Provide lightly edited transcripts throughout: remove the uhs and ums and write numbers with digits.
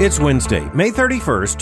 It's Wednesday, May 31st,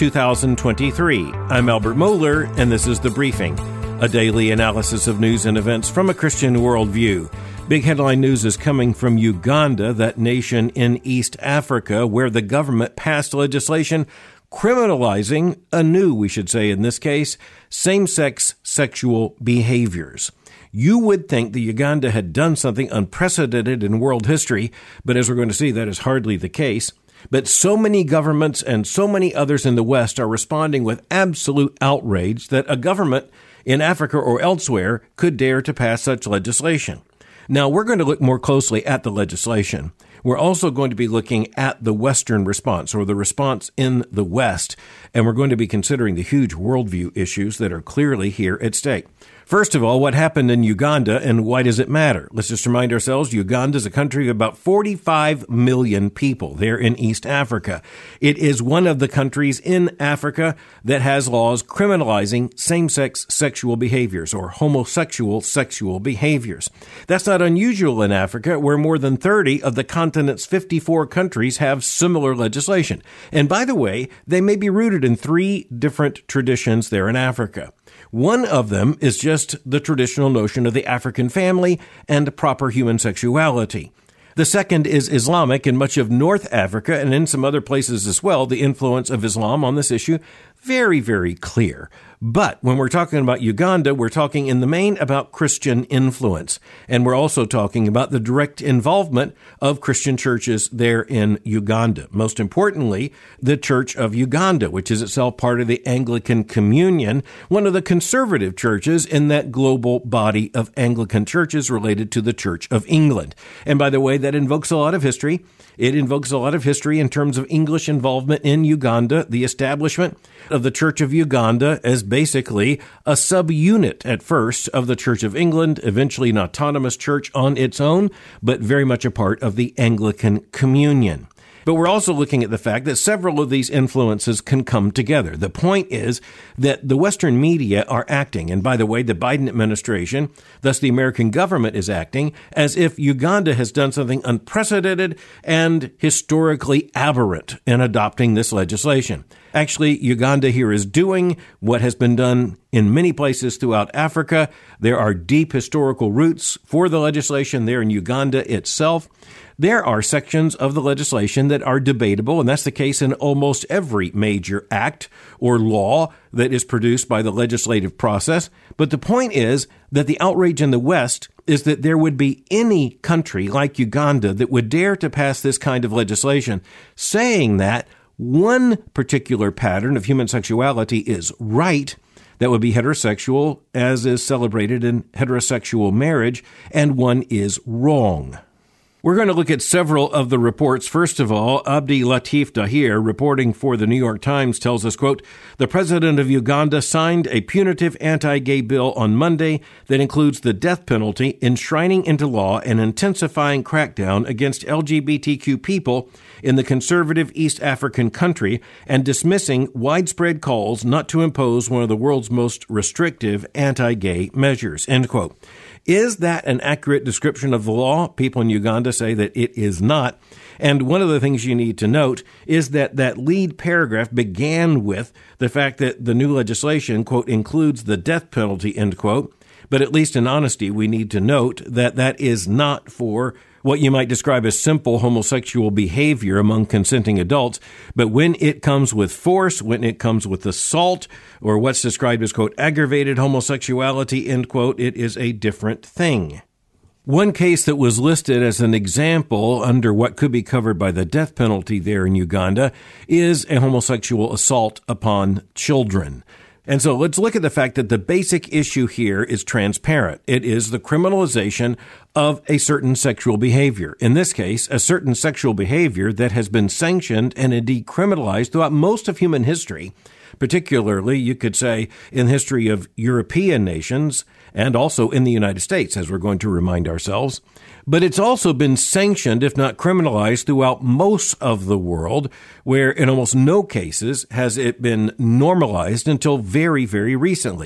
2023. I'm Albert Mohler, and this is The Briefing, a daily analysis of news and events from a Christian worldview. Big headline news is coming from Uganda, that nation in East Africa, where the government passed legislation criminalizing, anew, we should say in this case, same-sex sexual behaviors. You would think that Uganda had done something unprecedented in world history, but as we're going to see, that is hardly the case. But so many governments and so many others in the West are responding with absolute outrage that a government in Africa or elsewhere could dare to pass such legislation. Now, we're going to look more closely at the legislation. We're also going to be looking at the Western response, or the response in the West, and we're going to be considering the huge worldview issues that are clearly here at stake. First of all, what happened in Uganda and why does it matter? Let's just remind ourselves, Uganda is a country of about 45 million people there in East Africa. It is one of the countries in Africa that has laws criminalizing same-sex sexual behaviors or homosexual sexual behaviors. That's not unusual in Africa, where more than 30 of the continent's 54 countries have similar legislation. And by the way, they may be rooted in 3 different traditions there in Africa. One of them is just the traditional notion of the African family and proper human sexuality. The second is Islamic. In much of North Africa and in some other places as well, the influence of Islam on this issue, very, very clear. But when we're talking about Uganda, we're talking in the main about Christian influence. And we're also talking about the direct involvement of Christian churches there in Uganda. Most importantly, the Church of Uganda, which is itself part of the Anglican Communion, one of the conservative churches in that global body of Anglican churches related to the Church of England. And by the way, that invokes a lot of history. It invokes a lot of history in terms of English involvement in Uganda, the establishment of the Church of Uganda as basically a subunit at first of the Church of England, eventually an autonomous church on its own, but very much a part of the Anglican Communion. But we're also looking at the fact that several of these influences can come together. The point is that the Western media are acting, and by the way, the Biden administration, thus the American government, is acting as if Uganda has done something unprecedented and historically aberrant in adopting this legislation. Actually, Uganda here is doing what has been done in many places throughout Africa. There are deep historical roots for the legislation there in Uganda itself. There are sections of the legislation that are debatable, and that's the case in almost every major act or law that is produced by the legislative process. But the point is that the outrage in the West is that there would be any country like Uganda that would dare to pass this kind of legislation, saying that one particular pattern of human sexuality is right, that would be heterosexual, as is celebrated in heterosexual marriage, and one is wrong. We're going to look at several of the reports. First of all, Abdi Latif Dahir, reporting for the New York Times, tells us, quote, the president of Uganda signed a punitive anti-gay bill on Monday that includes the death penalty, enshrining into law an intensifying crackdown against LGBTQ people in the conservative East African country, and dismissing widespread calls not to impose one of the world's most restrictive anti-gay measures, end quote. Is that an accurate description of the law? People in Uganda say that it is not. And one of the things you need to note is that that lead paragraph began with the fact that the new legislation, quote, includes the death penalty, end quote. But at least in honesty, we need to note that that is not for what you might describe as simple homosexual behavior among consenting adults. But when it comes with force, when it comes with assault, or what's described as, quote, aggravated homosexuality, end quote, it is a different thing. One case that was listed as an example under what could be covered by the death penalty there in Uganda is a homosexual assault upon children. And so let's look at the fact that the basic issue here is transparent. It is the criminalization of a certain sexual behavior. In this case, a certain sexual behavior that has been sanctioned and indeed criminalized throughout most of human history, particularly, you could say, in the history of European nations and also in the United States, as we're going to remind ourselves. But it's also been sanctioned, if not criminalized, throughout most of the world, where in almost no cases has it been normalized until very, very recently.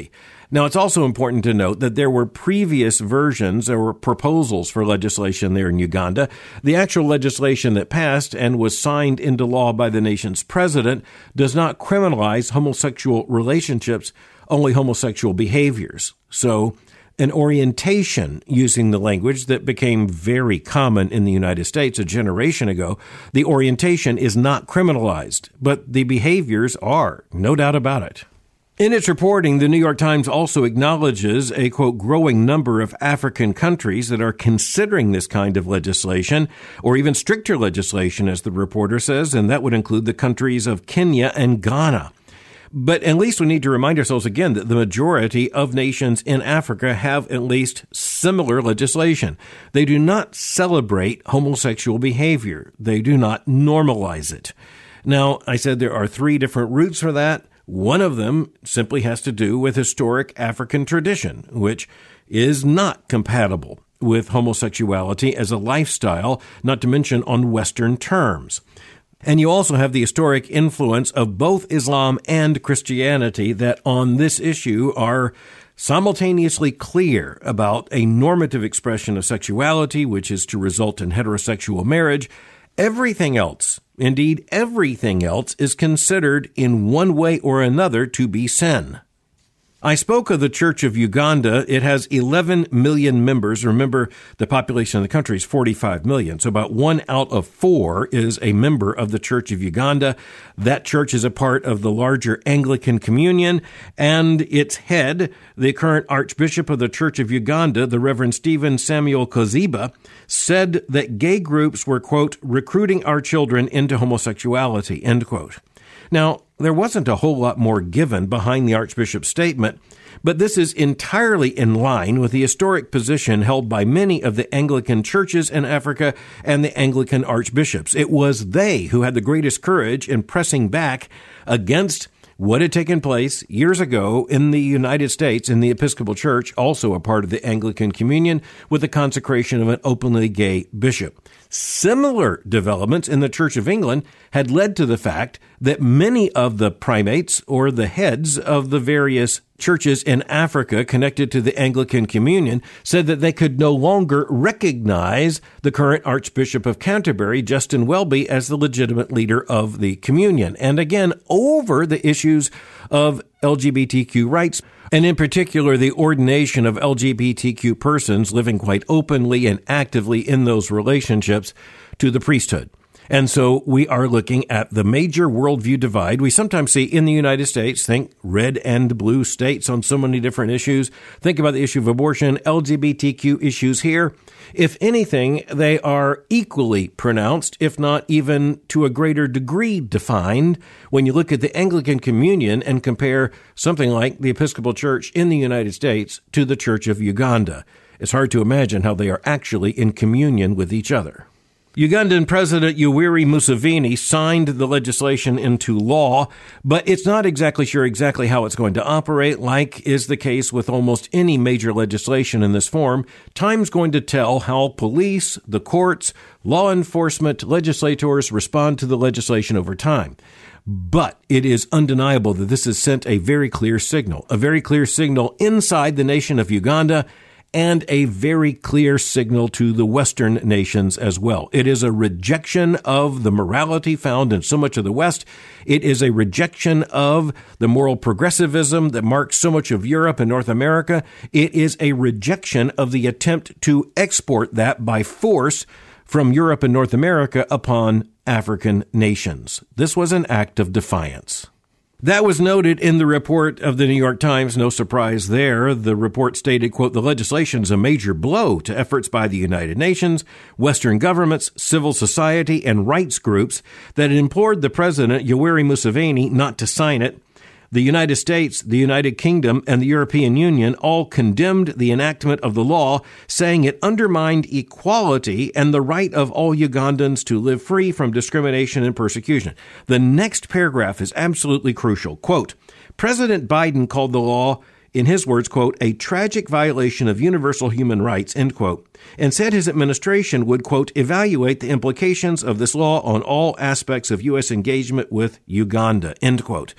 Now, it's also important to note that there were previous versions or proposals for legislation there in Uganda. The actual legislation that passed and was signed into law by the nation's president does not criminalize homosexual relationships, only homosexual behaviors. So, an orientation using the language that became very common in the United States a generation ago, the orientation is not criminalized, but the behaviors are, no doubt about it. In its reporting, the New York Times also acknowledges a, quote, growing number of African countries that are considering this kind of legislation, or even stricter legislation, as the reporter says, and that would include the countries of Kenya and Ghana. But at least we need to remind ourselves again that the majority of nations in Africa have at least similar legislation. They do not celebrate homosexual behavior. They do not normalize it. Now, I said there are 3 different routes for that. One of them simply has to do with historic African tradition, which is not compatible with homosexuality as a lifestyle, not to mention on Western terms. And you also have the historic influence of both Islam and Christianity that on this issue are simultaneously clear about a normative expression of sexuality, which is to result in heterosexual marriage. Everything else, indeed everything else, is considered in one way or another to be sin. I spoke of the Church of Uganda. It has 11 million members. Remember, the population of the country is 45 million. So about 1 out of 4 is a member of the Church of Uganda. That church is a part of the larger Anglican Communion, and its head, the current Archbishop of the Church of Uganda, the Reverend Stephen Samuel Koziba, said that gay groups were, quote, recruiting our children into homosexuality, end quote. Now, there wasn't a whole lot more given behind the Archbishop's statement, but this is entirely in line with the historic position held by many of the Anglican churches in Africa and the Anglican archbishops. It was they who had the greatest courage in pressing back against what had taken place years ago in the United States in the Episcopal Church, also a part of the Anglican Communion, with the consecration of an openly gay bishop. Similar developments in the Church of England had led to the fact that many of the primates or the heads of the various churches in Africa connected to the Anglican Communion said that they could no longer recognize the current Archbishop of Canterbury, Justin Welby, as the legitimate leader of the Communion. And again, over the issues of LGBTQ rights, and in particular, the ordination of LGBTQ persons living quite openly and actively in those relationships to the priesthood. And so we are looking at the major worldview divide we sometimes see in the United States. Think red and blue states on so many different issues. Think about the issue of abortion, LGBTQ issues here. If anything, they are equally pronounced, if not even to a greater degree defined, when you look at the Anglican Communion and compare something like the Episcopal Church in the United States to the Church of Uganda. It's hard to imagine how they are actually in communion with each other. Ugandan President Yoweri Museveni signed the legislation into law, but it's not exactly sure exactly how it's going to operate. Like is the case with almost any major legislation in this form, time's going to tell how police, the courts, law enforcement, legislators respond to the legislation over time. But it is undeniable that this has sent a very clear signal inside the nation of Uganda, and a very clear signal to the Western nations as well. It is a rejection of the morality found in so much of the West. It is a rejection of the moral progressivism that marks so much of Europe and North America. It is a rejection of the attempt to export that by force from Europe and North America upon African nations. This was an act of defiance. That was noted in the report of the New York Times. No surprise there. The report stated, quote, the legislation is a major blow to efforts by the United Nations, Western governments, civil society, and rights groups that had implored the president, Yoweri Museveni, not to sign it. The United States, the United Kingdom, and the European Union all condemned the enactment of the law, saying it undermined equality and the right of all Ugandans to live free from discrimination and persecution. The next paragraph is absolutely crucial. Quote, President Biden called the law, in his words, quote, a tragic violation of universal human rights, end quote, and said his administration would, quote, evaluate the implications of this law on all aspects of U.S. engagement with Uganda, end quote.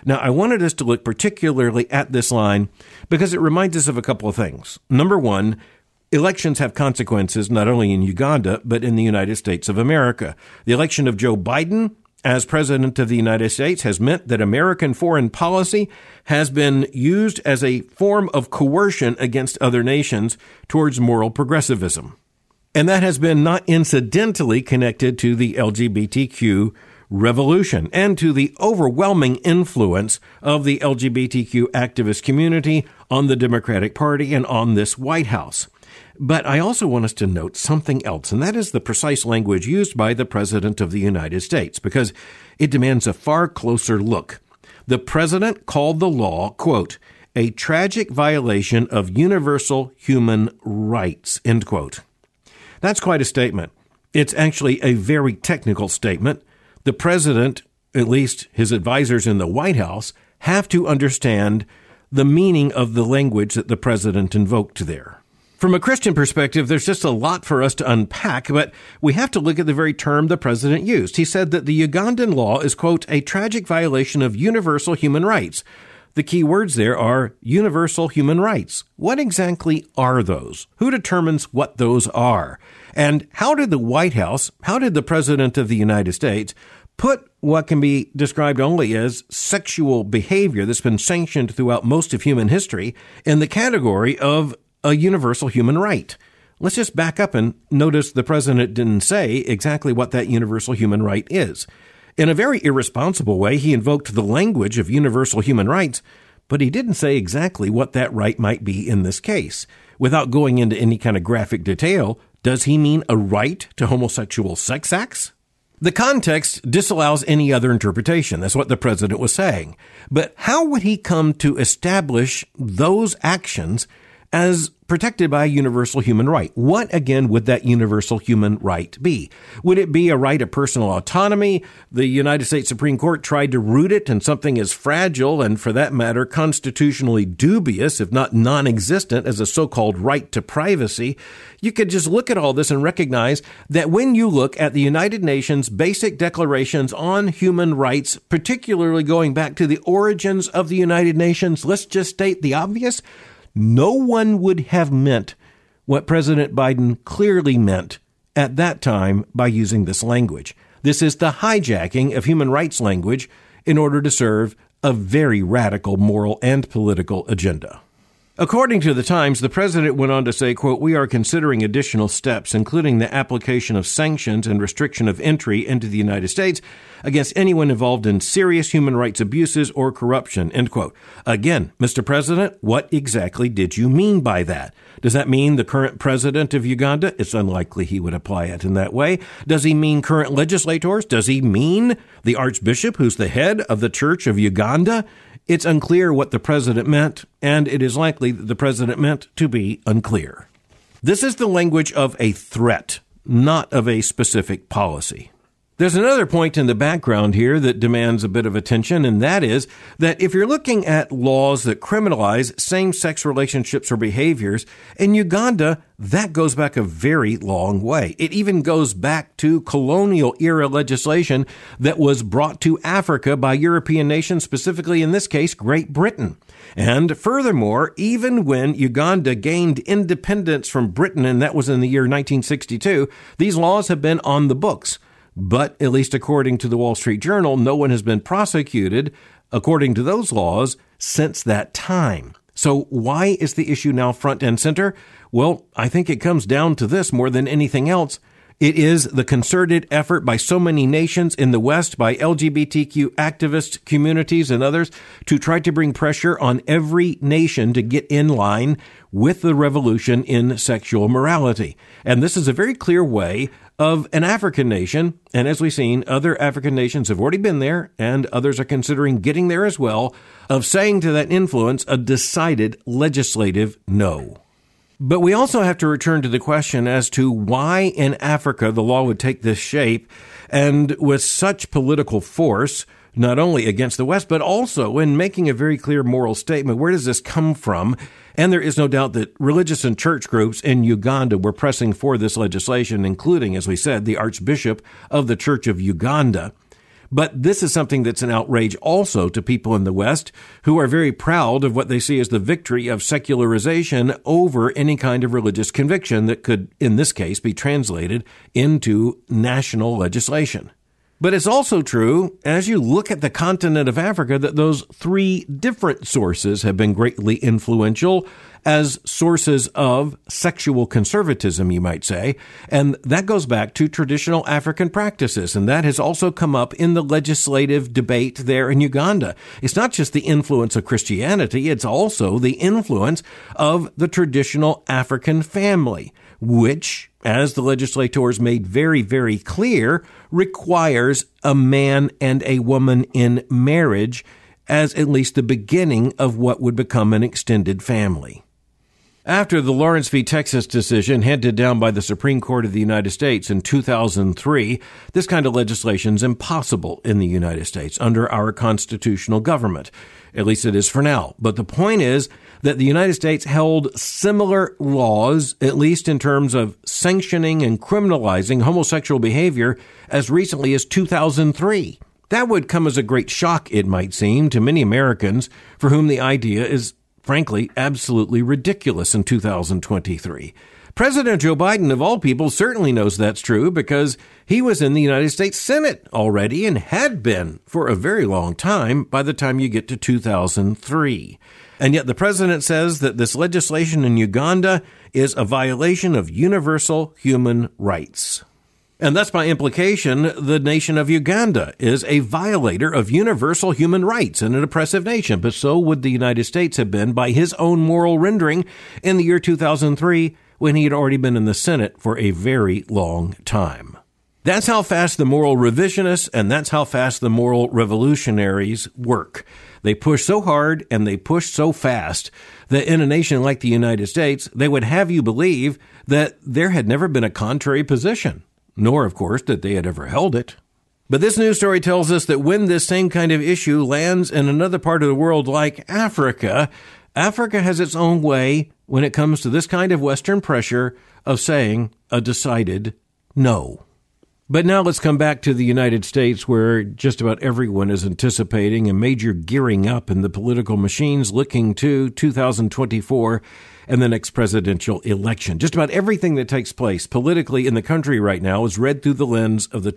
Now, I wanted us to look particularly at this line because it reminds us of a couple of things. Number one, elections have consequences not only in Uganda, but in the United States of America. The election of Joe Biden as President of the United States has meant that American foreign policy has been used as a form of coercion against other nations towards moral progressivism. And that has been not incidentally connected to the LGBTQ revolution and to the overwhelming influence of the LGBTQ activist community on the Democratic Party and on this White House. But I also want us to note something else, and that is the precise language used by the President of the United States, because it demands a far closer look. The President called the law, quote, a tragic violation of universal human rights, end quote. That's quite a statement. It's actually a very technical statement. The President, at least his advisors in the White House, have to understand the meaning of the language that the President invoked there. From a Christian perspective, there's just a lot for us to unpack, but we have to look at the very term the President used. He said that the Ugandan law is, quote, a tragic violation of universal human rights. The key words there are universal human rights. What exactly are those? Who determines what those are? And how did the White House, how did the President of the United States put what can be described only as sexual behavior that's been sanctioned throughout most of human history in the category of a universal human right? Let's just back up and notice the President didn't say exactly what that universal human right is. In a very irresponsible way, he invoked the language of universal human rights, but he didn't say exactly what that right might be in this case. Without going into any kind of graphic detail, does he mean a right to homosexual sex acts? The context disallows any other interpretation. That's what the President was saying. But how would he come to establish those actions as protected by a universal human right? What, again, would that universal human right be? Would it be a right of personal autonomy? The United States Supreme Court tried to root it in something as fragile and, for that matter, constitutionally dubious, if not non-existent, as a so-called right to privacy. You could just look at all this and recognize that when you look at the United Nations basic declarations on human rights, particularly going back to the origins of the United Nations, let's just state the obvious. No one would have meant what President Biden clearly meant at that time by using this language. This is the hijacking of human rights language in order to serve a very radical moral and political agenda. According to the Times, the president went on to say, quote, we are considering additional steps, including the application of sanctions and restriction of entry into the United States against anyone involved in serious human rights abuses or corruption, end quote. Again, Mr. President, what exactly did you mean by that? Does that mean the current president of Uganda? It's unlikely he would apply it in that way. Does he mean current legislators? Does he mean the Archbishop, who's the head of the Church of Uganda? It's unclear what the president meant, and it is likely that the president meant to be unclear. This is the language of a threat, not of a specific policy. There's another point in the background here that demands a bit of attention, and that is that if you're looking at laws that criminalize same-sex relationships or behaviors, in Uganda, that goes back a very long way. It even goes back to colonial-era legislation that was brought to Africa by European nations, specifically in this case, Great Britain. And furthermore, even when Uganda gained independence from Britain, and that was in the year 1962, these laws have been on the books. But at least according to the Wall Street Journal, no one has been prosecuted according to those laws since that time. So why is the issue now front and center? Well, I think it comes down to this more than anything else. It is the concerted effort by so many nations in the West, by LGBTQ activist communities and others, to try to bring pressure on every nation to get in line with the revolution in sexual morality. And this is a very clear way of an African nation, and as we've seen, other African nations have already been there, and others are considering getting there as well, of saying to that influence a decided legislative no. But we also have to return to the question as to why in Africa the law would take this shape and with such political force, not only against the West, but also in making a very clear moral statement. Where does this come from? And there is no doubt that religious and church groups in Uganda were pressing for this legislation, including, as we said, the Archbishop of the Church of Uganda. But this is something that's an outrage also to people in the West who are very proud of what they see as the victory of secularization over any kind of religious conviction that could, in this case, be translated into national legislation. But it's also true, as you look at the continent of Africa, that those three different sources have been greatly influential as sources of sexual conservatism, you might say. And that goes back to traditional African practices. And that has also come up in the legislative debate there in Uganda. It's not just the influence of Christianity, it's also the influence of the traditional African family, which, as the legislators made very, very clear, requires a man and a woman in marriage as at least the beginning of what would become an extended family. After the Lawrence v. Texas decision handed down by the Supreme Court of the United States in 2003, this kind of legislation is impossible in the United States under our constitutional government. At least it is for now. But the point is that the United States held similar laws, at least in terms of sanctioning and criminalizing homosexual behavior, as recently as 2003. That would come as a great shock, it might seem, to many Americans for whom the idea is, frankly, absolutely ridiculous in 2023. President Joe Biden, of all people, certainly knows that's true because he was in the United States Senate already and had been for a very long time by the time you get to 2003. And yet the president says that this legislation in Uganda is a violation of universal human rights. And thus, by implication, the nation of Uganda is a violator of universal human rights and an oppressive nation. But so would the United States have been by his own moral rendering in the year 2003 when he had already been in the Senate for a very long time. That's how fast the moral revisionists and that's how fast the moral revolutionaries work. They push so hard and they push so fast that in a nation like the United States, they would have you believe that there had never been a contrary position. Nor, of course, that they had ever held it. But this news story tells us that when this same kind of issue lands in another part of the world like Africa, Africa has its own way when it comes to this kind of Western pressure of saying a decided no. But now let's come back to the United States, where just about everyone is anticipating a major gearing up in the political machines looking to 2024 and the next presidential election. Just about everything that takes place politically in the country right now is read through the lens of the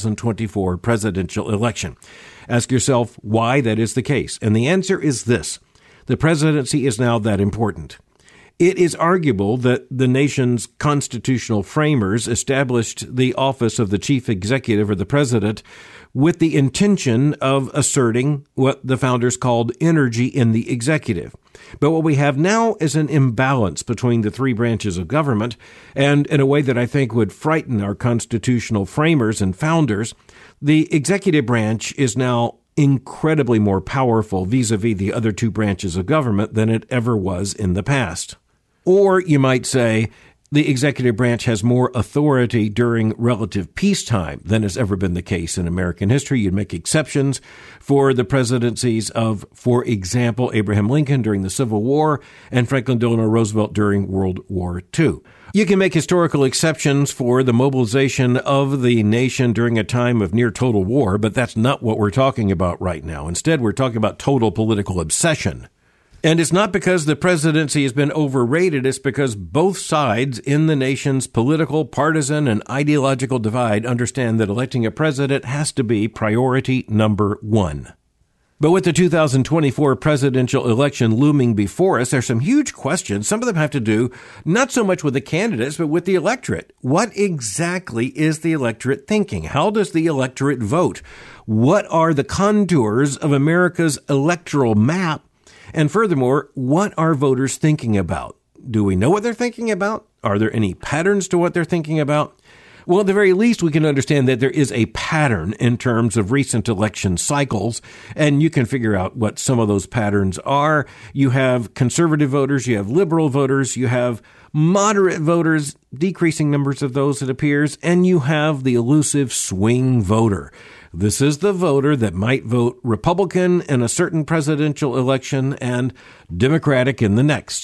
2024 presidential election. Ask yourself why that is the case. And the answer is this: the presidency is now that important. It is arguable that the nation's constitutional framers established the office of the chief executive or the president with the intention of asserting what the founders called energy in the executive. But what we have now is an imbalance between the three branches of government, and in a way that I think would frighten our constitutional framers and founders, the executive branch is now incredibly more powerful vis-a-vis the other two branches of government than it ever was in the past. Or you might say the executive branch has more authority during relative peacetime than has ever been the case in American history. You'd make exceptions for the presidencies of, for example, Abraham Lincoln during the Civil War and Franklin Delano Roosevelt during World War II. You can make historical exceptions for the mobilization of the nation during a time of near total war, but that's not what we're talking about right now. Instead, we're talking about total political obsession. And it's not because the presidency has been overrated. It's because both sides in the nation's political, partisan, and ideological divide understand that electing a president has to be priority number one. But with the 2024 presidential election looming before us, there's some huge questions. Some of them have to do not so much with the candidates, but with the electorate. What exactly is the electorate thinking? How does the electorate vote? What are the contours of America's electoral map? And furthermore, what are voters thinking about? Do we know what they're thinking about? Are there any patterns to what they're thinking about? Well, at the very least, we can understand that there is a pattern in terms of recent election cycles, and you can figure out what some of those patterns are. You have conservative voters, you have liberal voters, you have moderate voters, decreasing numbers of those, it appears, and you have the elusive swing voter. This is the voter that might vote Republican in a certain presidential election and Democratic in the next.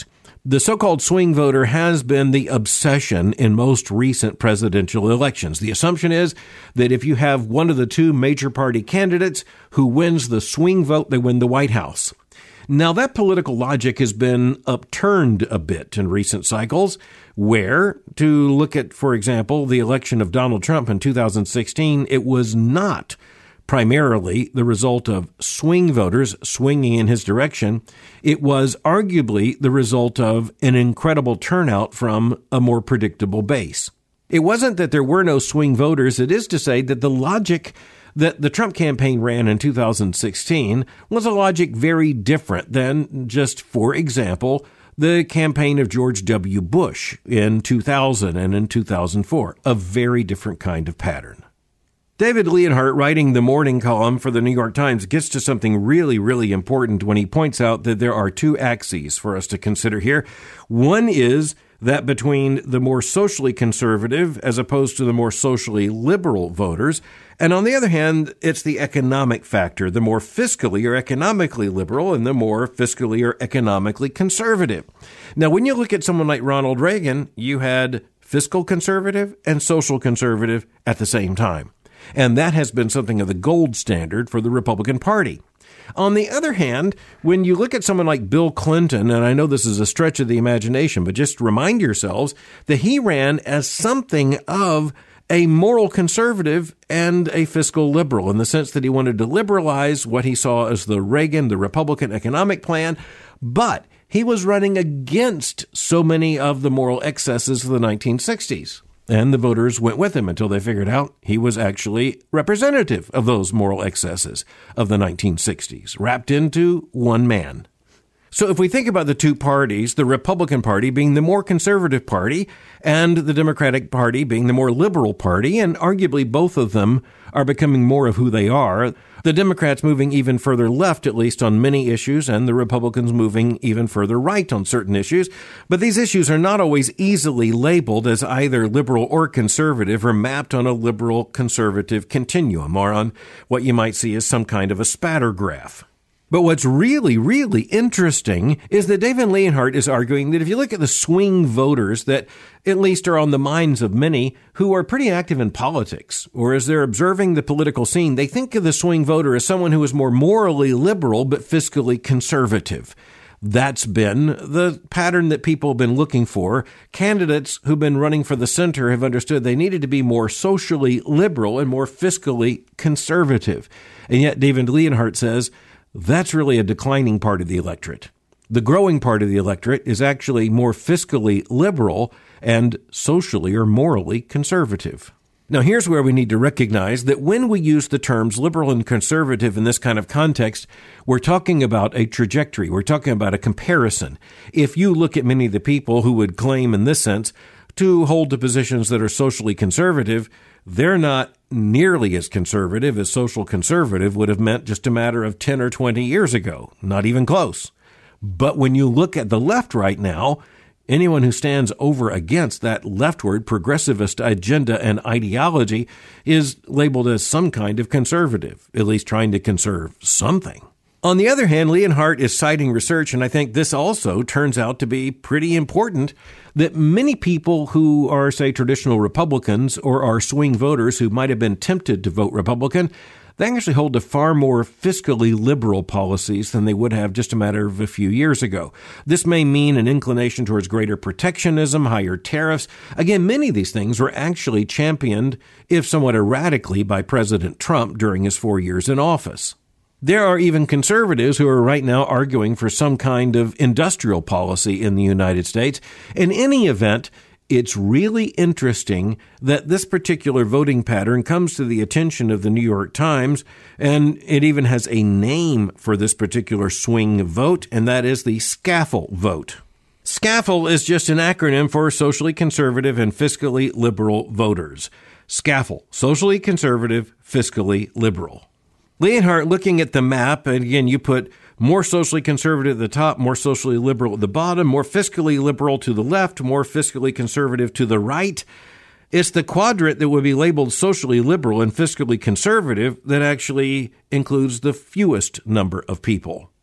The so-called swing voter has been the obsession in most recent presidential elections. The assumption is that if you have one of the two major party candidates who wins the swing vote, they win the White House. Now, that political logic has been upturned a bit in recent cycles, where, to look at, for example, the election of Donald Trump in 2016, it was not primarily the result of swing voters swinging in his direction. It was arguably the result of an incredible turnout from a more predictable base. It wasn't that there were no swing voters. It is to say that the logic that the Trump campaign ran in 2016 was a logic very different than just, for example, the campaign of George W. Bush in 2000 and in 2004, a very different kind of pattern. David Leonhardt, writing the morning column for the New York Times, gets to something really, really important when he points out that there are two axes for us to consider here. One is that between the more socially conservative as opposed to the more socially liberal voters. And on the other hand, it's the economic factor, the more fiscally or economically liberal and the more fiscally or economically conservative. Now, when you look at someone like Ronald Reagan, you had fiscal conservative and social conservative at the same time. And that has been something of the gold standard for the Republican Party. On the other hand, when you look at someone like Bill Clinton, and I know this is a stretch of the imagination, but just remind yourselves that he ran as something of a moral conservative and a fiscal liberal in the sense that he wanted to liberalize what he saw as the Republican economic plan, but he was running against so many of the moral excesses of the 1960s. And the voters went with him until they figured out he was actually representative of those moral excesses of the 1960s, wrapped into one man. So if we think about the two parties, the Republican Party being the more conservative party and the Democratic Party being the more liberal party, and arguably both of them are becoming more of who they are, the Democrats moving even further left, at least on many issues, and the Republicans moving even further right on certain issues. But these issues are not always easily labeled as either liberal or conservative or mapped on a liberal-conservative continuum or on what you might see as some kind of a spatter graph. But what's really, really interesting is that David Leonhardt is arguing that if you look at the swing voters that at least are on the minds of many who are pretty active in politics, or as they're observing the political scene, they think of the swing voter as someone who is more morally liberal but fiscally conservative. That's been the pattern that people have been looking for. Candidates who've been running for the center have understood they needed to be more socially liberal and more fiscally conservative. And yet David Leonhardt says, that's really a declining part of the electorate. The growing part of the electorate is actually more fiscally liberal and socially or morally conservative. Now, here's where we need to recognize that when we use the terms liberal and conservative in this kind of context, we're talking about a trajectory. We're talking about a comparison. If you look at many of the people who would claim in this sense to hold the positions that are socially conservative, they're not nearly as conservative as social conservative would have meant just a matter of 10 or 20 years ago. Not even close. But when you look at the left right now, anyone who stands over against that leftward progressivist agenda and ideology is labeled as some kind of conservative, at least trying to conserve something. On the other hand, Leonhardt is citing research, and I think this also turns out to be pretty important, that many people who are, say, traditional Republicans or are swing voters who might have been tempted to vote Republican, they actually hold to far more fiscally liberal policies than they would have just a matter of a few years ago. This may mean an inclination towards greater protectionism, higher tariffs. Again, many of these things were actually championed, if somewhat erratically, by President Trump during his 4 years in office. There are even conservatives who are right now arguing for some kind of industrial policy in the United States. In any event, it's really interesting that this particular voting pattern comes to the attention of the New York Times, and it even has a name for this particular swing vote, and that is the SCAFL vote. SCAFL is just an acronym for socially conservative and fiscally liberal voters. SCAFL, socially conservative, fiscally liberal. Leonhardt, looking at the map, and again, you put more socially conservative at the top, more socially liberal at the bottom, more fiscally liberal to the left, more fiscally conservative to the right. It's the quadrant that would be labeled socially liberal and fiscally conservative that actually includes the fewest number of people.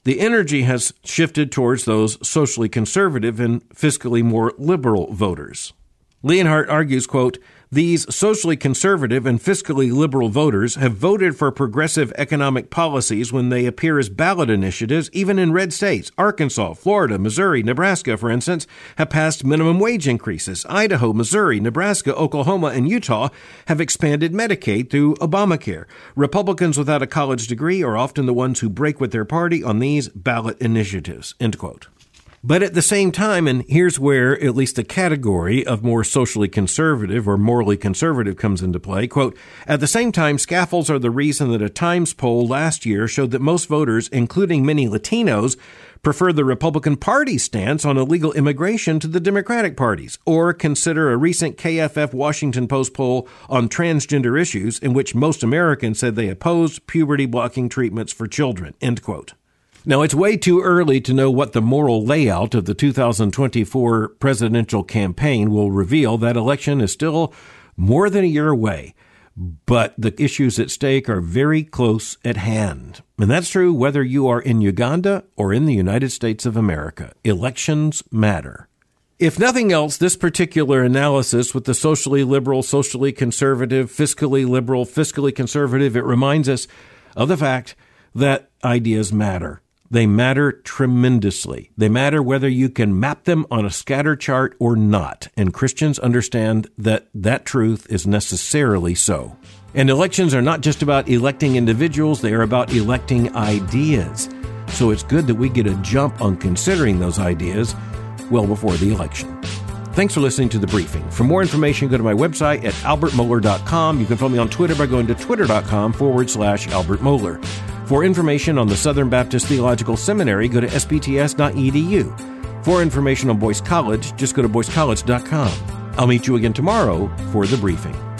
The energy has shifted towards those socially conservative and fiscally more liberal voters. Leonhardt argues, quote, "These socially conservative and fiscally liberal voters have voted for progressive economic policies when they appear as ballot initiatives, even in red states. Arkansas, Florida, Missouri, Nebraska, for instance, have passed minimum wage increases. Idaho, Missouri, Nebraska, Oklahoma, and Utah have expanded Medicaid through Obamacare. Republicans without a college degree are often the ones who break with their party on these ballot initiatives," end quote. But at the same time, and here's where at least the category of more socially conservative or morally conservative comes into play, quote, "At the same time, scaffolds are the reason that a Times poll last year showed that most voters, including many Latinos, prefer the Republican Party's stance on illegal immigration to the Democratic Party's, or consider a recent KFF Washington Post poll on transgender issues in which most Americans said they opposed puberty-blocking treatments for children," end quote. Now, it's way too early to know what the moral layout of the 2024 presidential campaign will reveal. That election is still more than a year away, but the issues at stake are very close at hand. And that's true whether you are in Uganda or in the United States of America. Elections matter. If nothing else, this particular analysis with the socially liberal, socially conservative, fiscally liberal, fiscally conservative, it reminds us of the fact that ideas matter. They matter tremendously. They matter whether you can map them on a scatter chart or not. And Christians understand that that truth is necessarily so. And elections are not just about electing individuals. They are about electing ideas. So it's good that we get a jump on considering those ideas well before the election. Thanks for listening to The Briefing. For more information, go to my website at albertmohler.com. You can follow me on Twitter by going to twitter.com/Albert Mohler. For information on the Southern Baptist Theological Seminary, go to sbts.edu. For information on Boyce College, just go to boycecollege.com. I'll meet you again tomorrow for The Briefing.